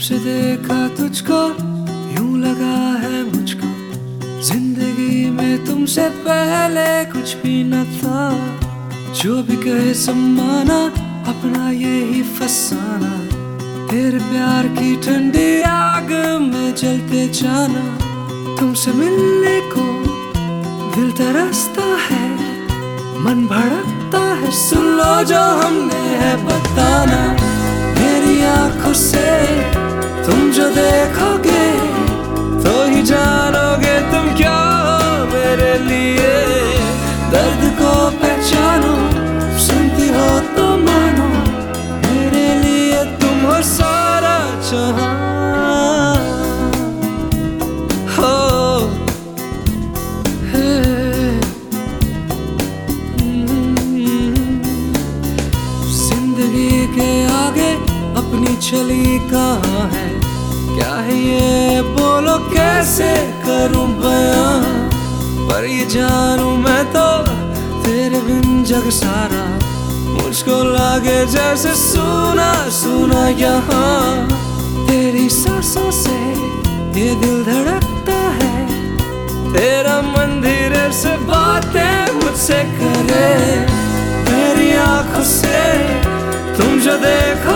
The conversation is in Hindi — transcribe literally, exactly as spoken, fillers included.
से देखा तुझको यूं लगा है मुझको, जिंदगी में तुमसे पहले कुछ भी न था। जो भी कहे सम्माना, अपना यही फसाना, तेरे प्यार की ठंडी आग में जलते जाना। तुमसे मिलने को दिल तरसता है, मन भड़कता है, सुन लो जो हमने है बताना। मेरी आंखों से तुम जो देखोगे तो ही जानोगे तुम क्या हो मेरे लिए। दर्द को पहचानो, सुनती हो तो मानो, मेरे लिए तुम हो सारा जहां। हो जिंदगी के आगे अपनी चली कहाँ है, क्या है ये बोलो कैसे करूं बयां। पर ये जानूं मैं तो तेरे बिन जग सारा, मुझको लागे जैसे सुना सुना यहाँ। तेरी सांसों से ये दिल धड़कता है, तेरा मन धीरे से बातें मुझसे करे। मेरी आंखों से तुम जो देखो